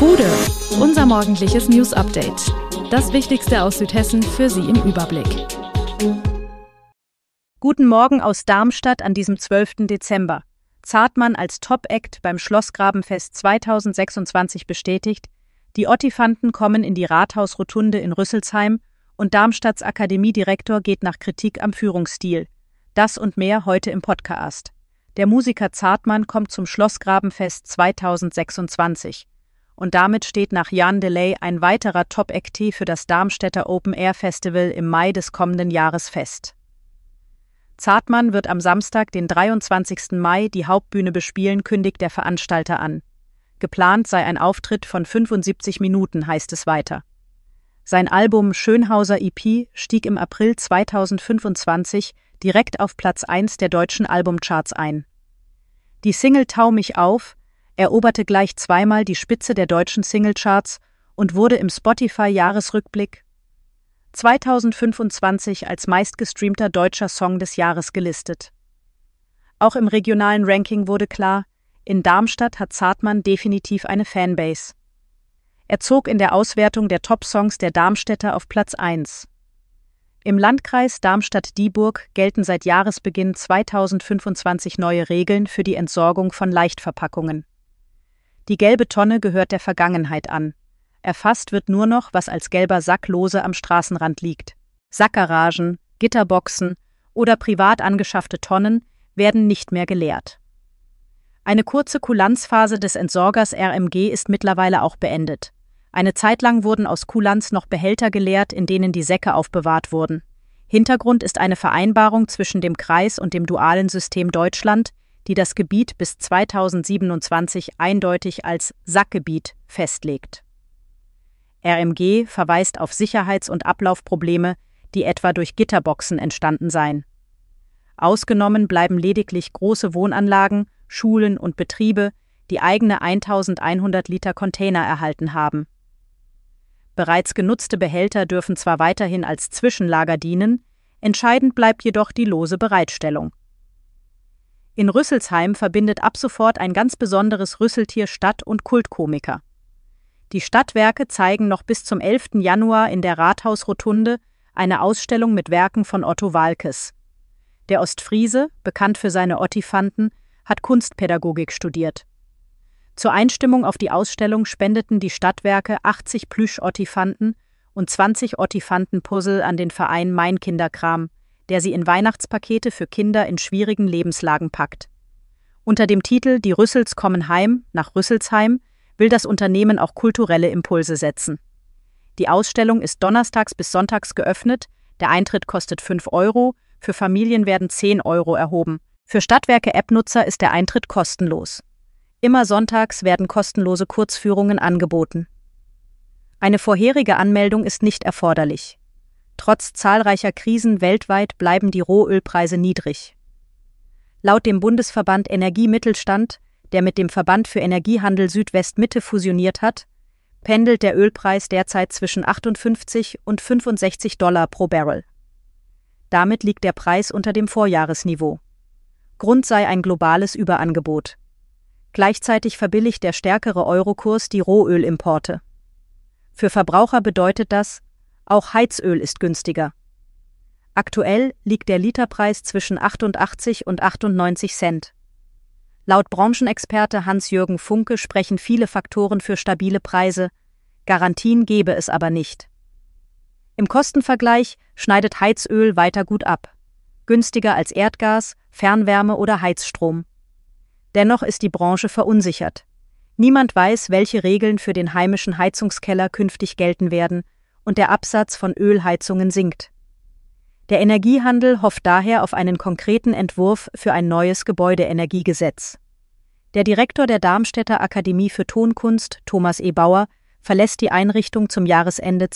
Bude, unser morgendliches News-Update. Das Wichtigste aus Südhessen für Sie im Überblick. Guten Morgen aus Darmstadt an diesem 12. Dezember. Zartmann als Top-Act beim Schlossgrabenfest 2026 bestätigt, die Ottifanten kommen in die Rathausrotunde in Rüsselsheim und Darmstadts Akademiedirektor geht nach Kritik am Führungsstil. Das und mehr heute im Podcast. Der Musiker Zartmann kommt zum Schlossgrabenfest 2026. Und damit steht nach Jan Delay ein weiterer Top-Act für das Darmstädter Open-Air-Festival im Mai des kommenden Jahres fest. Zartmann wird am Samstag, den 23. Mai, die Hauptbühne bespielen, kündigt der Veranstalter an. Geplant sei ein Auftritt von 75 Minuten, heißt es weiter. Sein Album Schönhauser EP stieg im April 2025 direkt auf Platz 1 der deutschen Albumcharts ein. Die Single Tau mich auf eroberte gleich zweimal die Spitze der deutschen Singlecharts und wurde im Spotify-Jahresrückblick 2025 als meistgestreamter deutscher Song des Jahres gelistet. Auch im regionalen Ranking wurde klar, in Darmstadt hat Zartmann definitiv eine Fanbase. Er zog in der Auswertung der Top-Songs der Darmstädter auf Platz 1. Im Landkreis Darmstadt-Dieburg gelten seit Jahresbeginn 2025 neue Regeln für die Entsorgung von Leichtverpackungen. Die gelbe Tonne gehört der Vergangenheit an. Erfasst wird nur noch, was als gelber Sack lose am Straßenrand liegt. Sackgaragen, Gitterboxen oder privat angeschaffte Tonnen werden nicht mehr geleert. Eine kurze Kulanzphase des Entsorgers RMG ist mittlerweile auch beendet. Eine Zeit lang wurden aus Kulanz noch Behälter geleert, in denen die Säcke aufbewahrt wurden. Hintergrund ist eine Vereinbarung zwischen dem Kreis und dem Dualen System Deutschland, die das Gebiet bis 2027 eindeutig als Sackgebiet festlegt. RMG verweist auf Sicherheits- und Ablaufprobleme, die etwa durch Gitterboxen entstanden seien. Ausgenommen bleiben lediglich große Wohnanlagen, Schulen und Betriebe, die eigene 1100 Liter Container erhalten haben. Bereits genutzte Behälter dürfen zwar weiterhin als Zwischenlager dienen, entscheidend bleibt jedoch die lose Bereitstellung. In Rüsselsheim verbindet ab sofort ein ganz besonderes Rüsseltier Stadt- und Kultkomiker. Die Stadtwerke zeigen noch bis zum 11. Januar in der Rathausrotunde eine Ausstellung mit Werken von Otto Waalkes. Der Ostfriese, bekannt für seine Ottifanten, hat Kunstpädagogik studiert. Zur Einstimmung auf die Ausstellung spendeten die Stadtwerke 80 Plüsch-Ottifanten und 20 Ottifanten-Puzzle an den Verein Mein Kinderkram, der sie in Weihnachtspakete für Kinder in schwierigen Lebenslagen packt. Unter dem Titel »Die Rüssels kommen heim« nach Rüsselsheim will das Unternehmen auch kulturelle Impulse setzen. Die Ausstellung ist donnerstags bis sonntags geöffnet, der Eintritt kostet 5 €, für Familien werden 10 € erhoben. Für Stadtwerke-App-Nutzer ist der Eintritt kostenlos. Immer sonntags werden kostenlose Kurzführungen angeboten. Eine vorherige Anmeldung ist nicht erforderlich. Trotz zahlreicher Krisen weltweit bleiben die Rohölpreise niedrig. Laut dem Bundesverband Energie-Mittelstand, der mit dem Verband für Energiehandel Südwest-Mitte fusioniert hat, pendelt der Ölpreis derzeit zwischen 58 und 65 $ pro Barrel. Damit liegt der Preis unter dem Vorjahresniveau. Grund sei ein globales Überangebot. Gleichzeitig verbilligt der stärkere Eurokurs die Rohölimporte. Für Verbraucher bedeutet das, auch Heizöl ist günstiger. Aktuell liegt der Literpreis zwischen 88 und 98 Cent. Laut Branchenexperte Hans-Jürgen Funke sprechen viele Faktoren für stabile Preise, Garantien gebe es aber nicht. Im Kostenvergleich schneidet Heizöl weiter gut ab, günstiger als Erdgas, Fernwärme oder Heizstrom. Dennoch ist die Branche verunsichert. Niemand weiß, welche Regeln für den heimischen Heizungskeller künftig gelten werden und der Absatz von Ölheizungen sinkt. Der Energiehandel hofft daher auf einen konkreten Entwurf für ein neues Gebäudeenergiegesetz. Der Direktor der Darmstädter Akademie für Tonkunst, Thomas E. Bauer, verlässt die Einrichtung zum Jahresende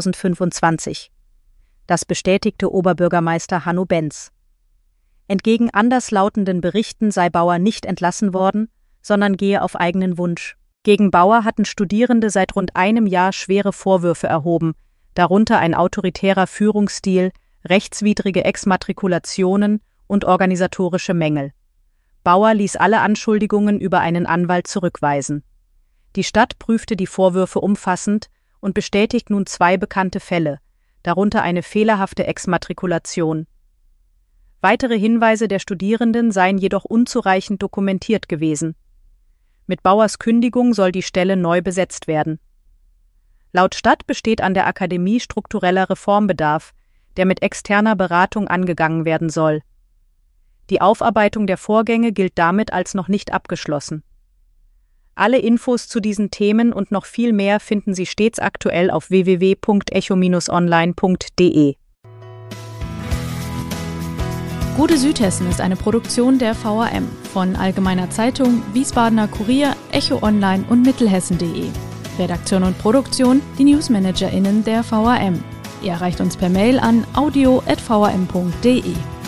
2025. Das bestätigte Oberbürgermeister Hanno Benz. Entgegen anderslautenden Berichten sei Bauer nicht entlassen worden, sondern gehe auf eigenen Wunsch. Gegen Bauer hatten Studierende seit rund einem Jahr schwere Vorwürfe erhoben, darunter ein autoritärer Führungsstil, rechtswidrige Exmatrikulationen und organisatorische Mängel. Bauer ließ alle Anschuldigungen über einen Anwalt zurückweisen. Die Stadt prüfte die Vorwürfe umfassend und bestätigt nun 2 bekannte Fälle, darunter eine fehlerhafte Exmatrikulation. Weitere Hinweise der Studierenden seien jedoch unzureichend dokumentiert gewesen. Mit Bauers Kündigung soll die Stelle neu besetzt werden. Laut Stadt besteht an der Akademie struktureller Reformbedarf, der mit externer Beratung angegangen werden soll. Die Aufarbeitung der Vorgänge gilt damit als noch nicht abgeschlossen. Alle Infos zu diesen Themen und noch viel mehr finden Sie stets aktuell auf www.echo-online.de. Gute Südhessen ist eine Produktion der VRM von Allgemeiner Zeitung, Wiesbadener Kurier, Echo Online und Mittelhessen.de. Redaktion und Produktion die NewsmanagerInnen der VRM. Ihr erreicht uns per Mail an audio@vrm.de.